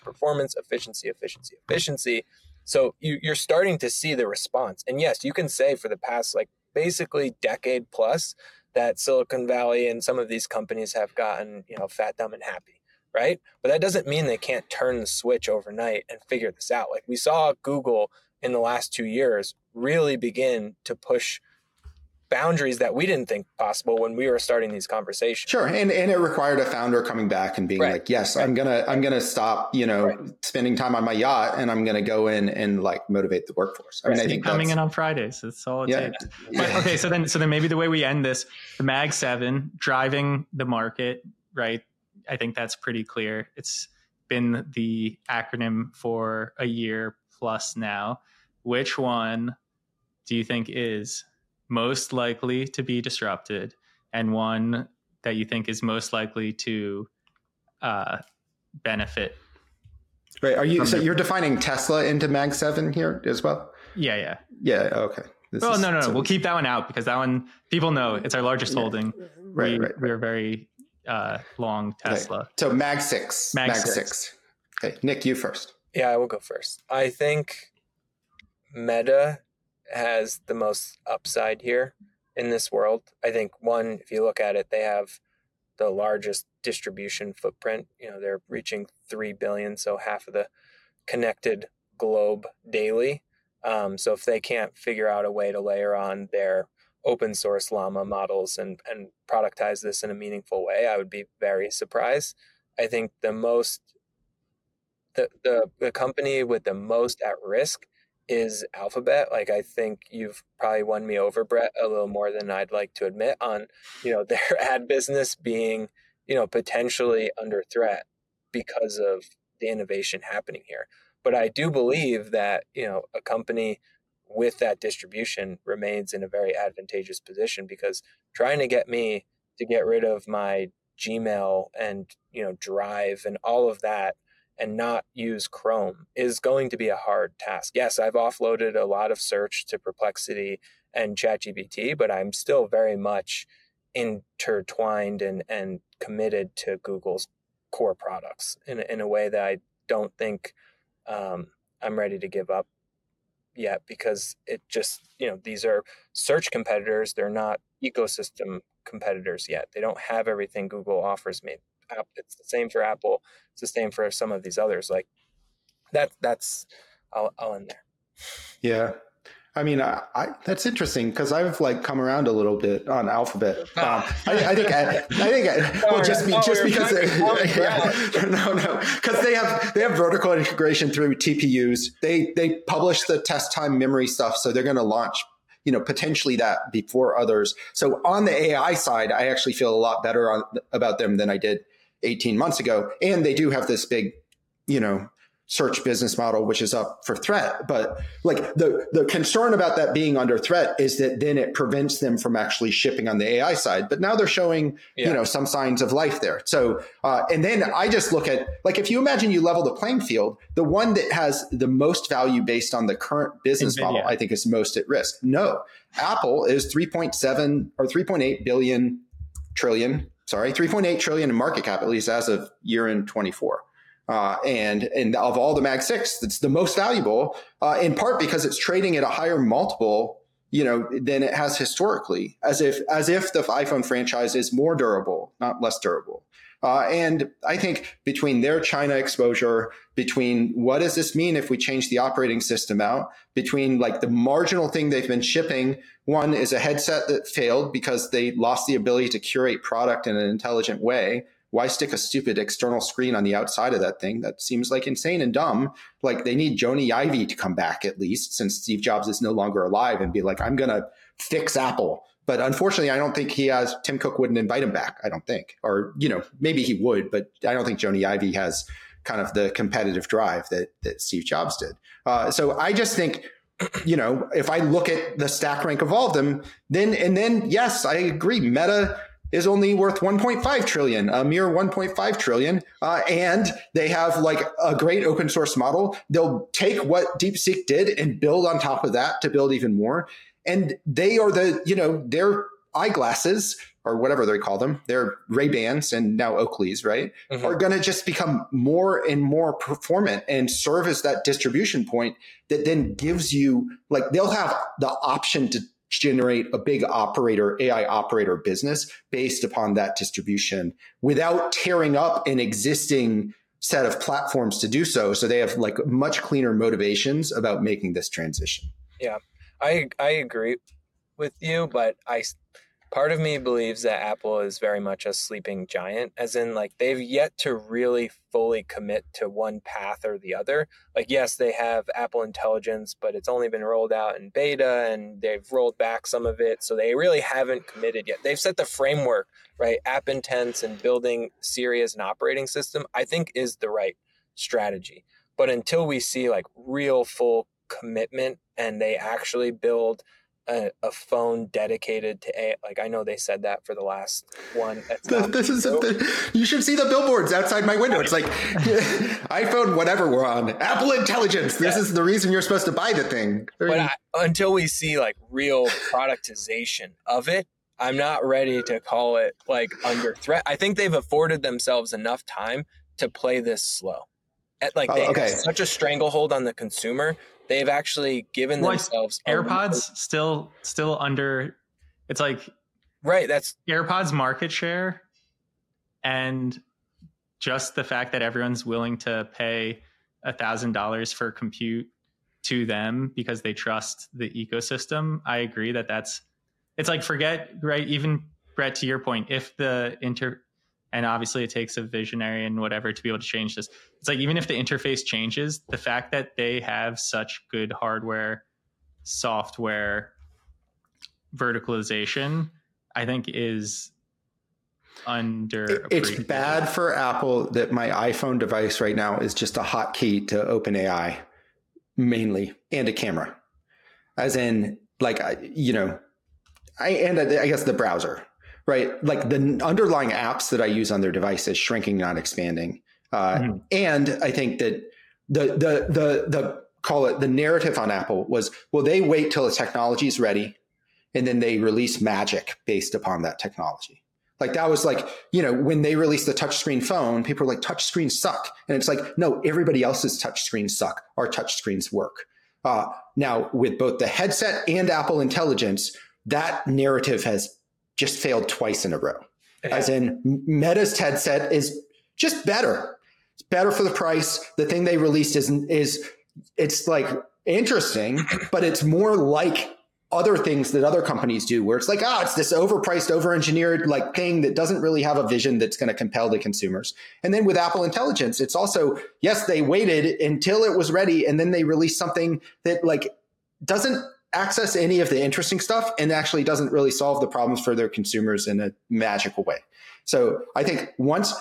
S3: efficiency. So you're starting to see the response. And yes, you can say for the past, like basically decade plus, that Silicon Valley and some of these companies have gotten, fat, dumb, and happy. Right? But that doesn't mean they can't turn the switch overnight and figure this out. Like we saw Google in the last 2 years really begin to push boundaries that we didn't think possible when we were starting these conversations.
S4: Sure. And it required a founder coming back and being like, yes, I'm going to stop, spending time on my yacht and I'm going to go in and like motivate the workforce. I mean, I think
S1: coming in on Fridays. That's all it takes. But, okay. So then maybe the way we end this, the Mag 7 driving the market, right? I think that's pretty clear. It's been the acronym for a year plus now. Which one do you think is most likely to be disrupted and one that you think is most likely to benefit?
S4: Right. You're defining Tesla into Mag 7 here as well?
S1: Yeah.
S4: Okay.
S1: No. We'll keep that one out because that one, people know it's our largest holding.
S4: Right.
S1: We're very long Tesla.
S4: Okay. So Mag 6. Mag 6. Okay. Nick, you first.
S3: Yeah, I will go first. I think Meta has the most upside here in this world. I think one, if you look at it, they have the largest distribution footprint. They're reaching 3 billion, so half of the connected globe daily. So if they can't figure out a way to layer on their open source Llama models and productize this in a meaningful way, I would be very surprised. I think the company with the most at risk is Alphabet. Like I think you've probably won me over, Brett, a little more than I'd like to admit on, their ad business being, potentially under threat because of the innovation happening here. But I do believe that, a company with that distribution remains in a very advantageous position, because trying to get me to get rid of my Gmail and, Drive and all of that and not use Chrome is going to be a hard task. Yes, I've offloaded a lot of search to Perplexity and ChatGPT, but I'm still very much intertwined and committed to Google's core products in a way that I don't think I'm ready to give up yet, because it just, these are search competitors. They're not ecosystem competitors yet. They don't have everything Google offers me. It's the same for Apple. It's the same for some of these others. Like that's I'll end there.
S4: Yeah. I mean, that's interesting, because I've come around a little bit on Alphabet. I think well, just because because they have vertical integration through TPUs. They publish the test time memory stuff, so they're going to launch, potentially that before others. So on the AI side, I actually feel a lot better about them than I did 18 months ago. And they do have this big, search business model, which is up for threat. But the concern about that being under threat is that then it prevents them from actually shipping on the AI side. But now they're showing, some signs of life there. So, and then I just look at, if you imagine you level the playing field, the one that has the most value based on the current business
S1: NVIDIA.
S4: model, I think, is most at risk. No, Apple is 3.7 or 3.8 trillion in market cap, at least as of year end 24. And of all the Mag 6, it's the most valuable, in part because it's trading at a higher multiple, than it has historically, as if the iPhone franchise is more durable, not less durable. And I think between their China exposure, between what does this mean if we change the operating system out, between the marginal thing they've been shipping, one is a headset that failed because they lost the ability to curate product in an intelligent way. Why stick a stupid external screen on the outside of that thing? That seems insane and dumb. They need Jony Ive to come back, at least, since Steve Jobs is no longer alive, and be I'm going to fix Apple. But unfortunately, I don't think Tim Cook wouldn't invite him back. I don't think. Or, maybe he would, but I don't think Jony Ive has kind of the competitive drive that Steve Jobs did. So I just think, if I look at the stack rank of all of them, then yes, I agree. Meta is only worth 1.5 trillion, a mere 1.5 trillion. And they have a great open source model. They'll take what DeepSeek did and build on top of that to build even more. And they are their eyeglasses, or whatever they call them, their Ray-Bans and now Oakleys, right? Mm-hmm. Are going to just become more and more performant and serve as that distribution point that then gives you, they'll have the option to generate a big AI operator business based upon that distribution without tearing up an existing set of platforms to do so. So they have much cleaner motivations about making this transition.
S3: Yeah, I agree with you, but part of me believes that Apple is very much a sleeping giant, as in they've yet to really fully commit to one path or the other. Yes, they have Apple Intelligence, but it's only been rolled out in beta and they've rolled back some of it. So they really haven't committed yet. They've set the framework, right? App Intents and building Siri as an operating system, I think, is the right strategy. But until we see real full commitment and they actually build a phone dedicated to AI. I know they said that for the last one.
S4: You should see the billboards outside my window. It's iPhone, whatever we're on, Apple Intelligence. This is the reason you're supposed to buy the thing.
S3: But until we see real productization of it, I'm not ready to call it under threat. I think they've afforded themselves enough time to play this slow. They have such a stranglehold on the consumer. They've actually given themselves
S1: AirPods still under. It's
S3: right. That's
S1: AirPods market share, and just the fact that everyone's willing to pay $1,000 for compute to them because they trust the ecosystem. I agree it's forget, right? Even Brett, to your point, if the and obviously it takes a visionary and whatever to be able to change this. It's even if the interface changes, the fact that they have such good hardware, software verticalization, I think is underappreciated.
S4: It's bad for Apple that my iPhone device right now is just a hotkey to OpenAI mainly, and a camera. as in like, I guess the browser, right? Like the underlying apps that I use on their device is shrinking, not expanding. And I think that the call it the narrative on Apple was, well, they wait till the technology is ready and then they release magic based upon that technology. Like that was like, when they released the touchscreen phone, people were like, touchscreens suck. And it's like, no, everybody else's touchscreens suck. Our touchscreens work. Now with both the headset and Apple Intelligence, that narrative has just failed twice in a row. Yeah. As in Meta's headset is just better. It's better for the price. The thing they released is it's like interesting, but it's more like other things that other companies do where it's like, it's this overpriced, over-engineered like thing that doesn't really have a vision that's going to compel the consumers. And then with Apple Intelligence, it's also, yes, they waited until it was ready and then they released something that like doesn't access any of the interesting stuff and actually doesn't really solve the problems for their consumers in a magical way. So I think once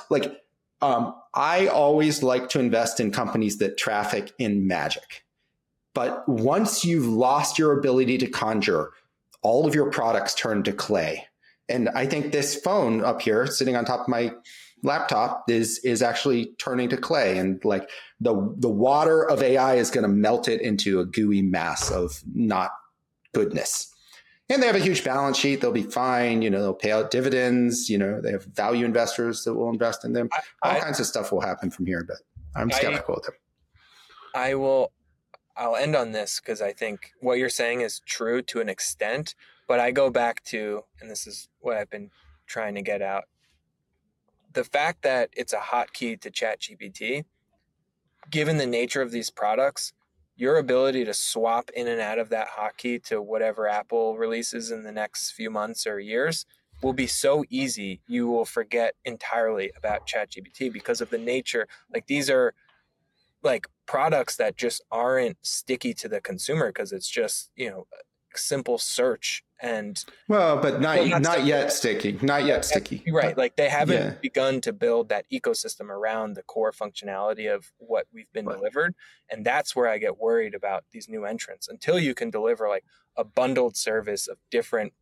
S4: I always like to invest in companies that traffic in magic. But once you've lost your ability to conjure, all of your products turn to clay. And I think this phone up here sitting on top of my laptop is actually turning to clay. And like the water of AI is going to melt it into a gooey mass of not goodness. And they have a huge balance sheet. They'll be fine. They'll pay out dividends. They have value investors that will invest in them. All kinds of stuff will happen from here, but I'm skeptical of them.
S3: I'll end on this because I think what you're saying is true to an extent, but I go back to, and this is what I've been trying to get out, the fact that it's a hotkey to ChatGPT, given the nature of these products, your ability to swap in and out of that hotkey to whatever Apple releases in the next few months or years will be so easy, you will forget entirely about ChatGPT because of the nature. Like these are like products that just aren't sticky to the consumer because it's just, simple search and
S4: but not yet sticky.
S3: Right. Like they haven't begun to build that ecosystem around the core functionality of what we've been delivered. And that's where I get worried about these new entrants until you can deliver like a bundled service of different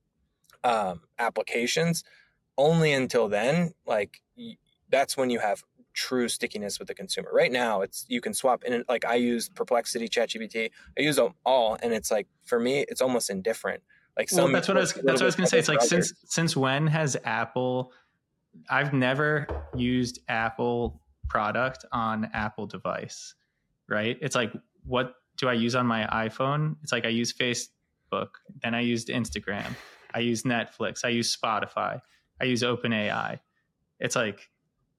S3: applications. Only until then, like that's when you have true stickiness with the consumer. Right now, you can swap in. Like I use Perplexity, ChatGPT. I use them all, and it's like for me, it's almost indifferent. Like
S1: that's what I was going to say. It's like since when has Apple? I've never used Apple product on Apple device, right? It's like, what do I use on my iPhone? It's like I use Facebook, then I used Instagram, I use Netflix, I use Spotify, I use OpenAI. It's like,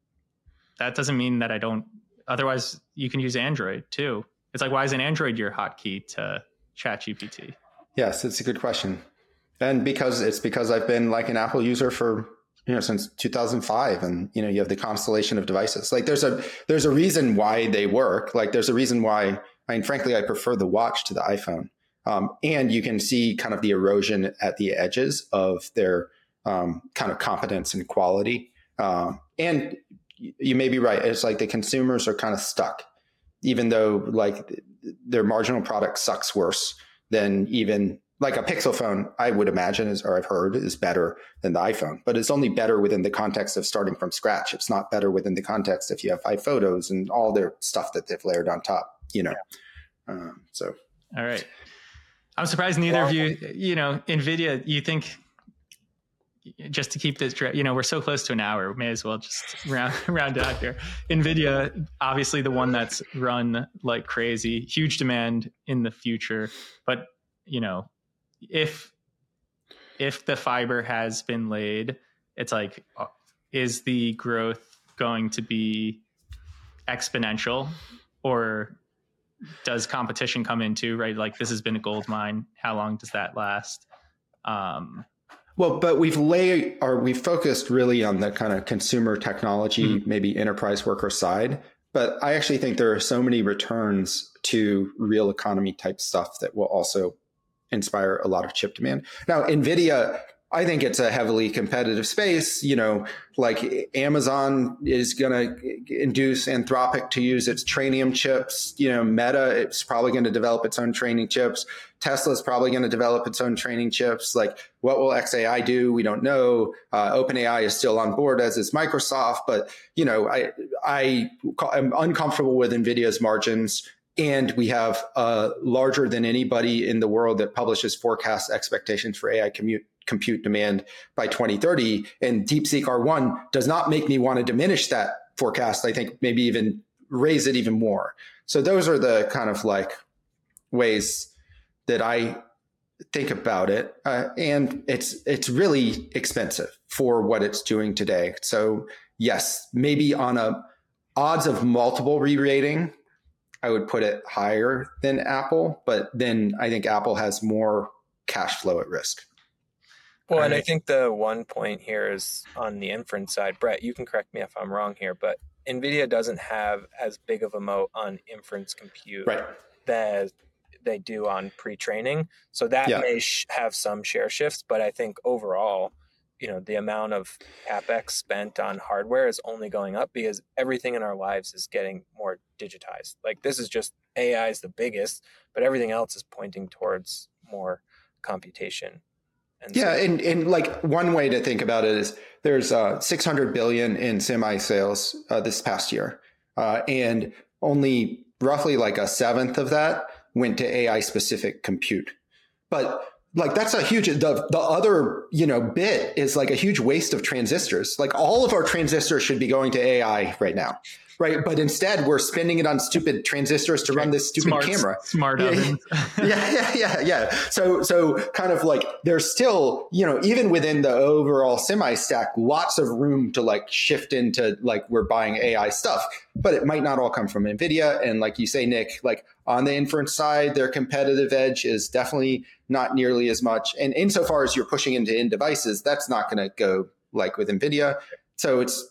S1: that doesn't mean that I don't. Otherwise, you can use Android too. It's like, why isn't Android your hotkey to ChatGPT?
S4: Yes, it's a good question. And because I've been like an Apple user for, since 2005. And, you have the constellation of devices. Like there's a reason why they work. Like there's a reason why, frankly, I prefer the watch to the iPhone. And you can see kind of the erosion at the edges of their kind of competence and quality. And you may be right. It's like the consumers are kind of stuck, even though like their marginal product sucks worse than even like a Pixel phone, I would imagine or I've heard is better than the iPhone, but it's only better within the context of starting from scratch. It's not better within the context if you have iPhotos and all their stuff that they've layered on top, so.
S1: All right. I'm surprised neither of you, NVIDIA, you think, just to keep this, we're so close to an hour, we may as well just round it out here. NVIDIA, obviously the one that's run like crazy, huge demand in the future. But, if the fiber has been laid, it's like, is the growth going to be exponential, or does competition come into, right? Like this has been a gold mine. How long does that last?
S4: Well, but we've focused really on the kind of consumer technology, maybe enterprise worker side. But I actually think there are so many returns to real economy type stuff that will also inspire a lot of chip demand. Now, NVIDIA I think it's a heavily competitive space. Like Amazon is going to induce Anthropic to use its Trainium chips. Meta, it's probably going to develop its own training chips. Tesla's probably going to develop its own training chips. Like, what will XAI do? We don't know. OpenAI is still on board, as is Microsoft. But, I'm uncomfortable with NVIDIA's margins. And we have larger than anybody in the world that publishes forecast expectations for AI compute demand by 2030. And DeepSeek R1 does not make me want to diminish that forecast. I think maybe even raise it even more. So those are the kind of like ways that I think about it. And it's really expensive for what it's doing today. So yes, maybe on a odds of multiple re-rating, I would put it higher than Apple, but then I think Apple has more cash flow at risk.
S3: Well, and I think the one point here is on the inference side. Brett, you can correct me if I'm wrong here, but NVIDIA doesn't have as big of a moat on inference compute as they do on pre-training. So that may have some share shifts, but I think overall, the amount of CapEx spent on hardware is only going up because everything in our lives is getting more digitized. Like, this is just AI is the biggest, but everything else is pointing towards more computation.
S4: And like one way to think about it is there's 600 billion in semi sales this past year, and only roughly like a seventh of that went to AI specific compute. But like, that's a huge, the other, bit is like a huge waste of transistors. Like, all of our transistors should be going to AI right now. Right. But instead we're spending it on stupid transistors to run this stupid camera.
S1: Smart ovens.
S4: Yeah. So kind of like there's still, even within the overall semi stack, lots of room to like shift into like we're buying AI stuff, but it might not all come from NVIDIA. And like you say, Nick, like on the inference side, their competitive edge is definitely not nearly as much. And insofar as you're pushing into end devices, that's not going to go like with NVIDIA. So it's,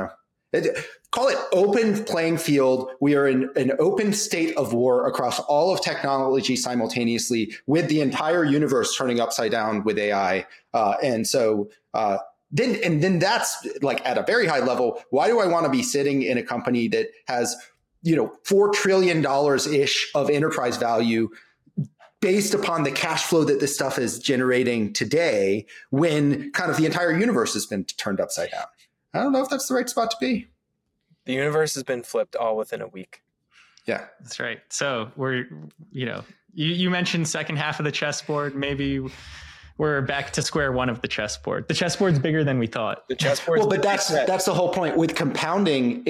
S4: call it open playing field. We are in an open state of war across all of technology simultaneously, with the entire universe turning upside down with AI. And so then that's like at a very high level. Why do I want to be sitting in a company that has, $4 trillion ish of enterprise value based upon the cash flow that this stuff is generating today, when kind of the entire universe has been turned upside down? I don't know if that's the right spot to be.
S3: The universe has been flipped all within a week.
S4: Yeah,
S1: that's right. So we're, you mentioned second half of the chessboard. Maybe we're back to square one of the chessboard. The chessboard's bigger than we thought.
S3: The chessboard.
S4: Well, but that's the whole point with compounding.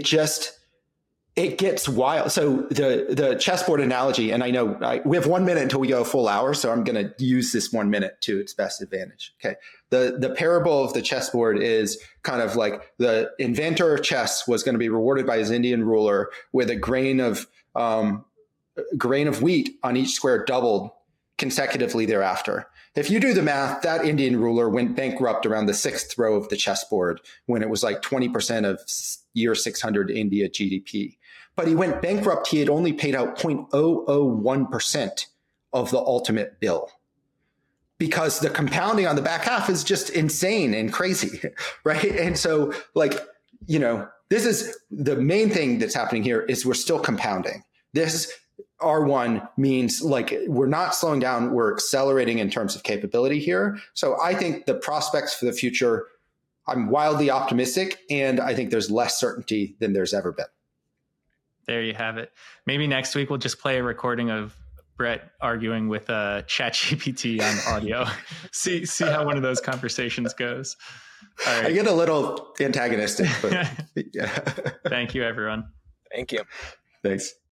S4: It gets wild. So the chessboard analogy, and I know we have 1 minute until we go a full hour, so I'm going to use this 1 minute to its best advantage. Okay. The parable of the chessboard is kind of like the inventor of chess was going to be rewarded by his Indian ruler with a grain of wheat on each square doubled consecutively thereafter. If you do the math, that Indian ruler went bankrupt around the sixth row of the chessboard when it was like 20% of year 600 India GDP. But he went bankrupt. He had only paid out 0.001% of the ultimate bill, because the compounding on the back half is just insane and crazy, right? And so this is the main thing that's happening here is we're still compounding. This R1 means like we're not slowing down, we're accelerating in terms of capability here. So I think the prospects for the future, I'm wildly optimistic, and I think there's less certainty than there's ever been.
S1: There you have it. Maybe next week we'll just play a recording of Brett arguing with ChatGPT on audio. see how one of those conversations goes. All right.
S4: I get a little antagonistic, but yeah.
S1: Thank you, everyone.
S3: Thank you.
S4: Thanks.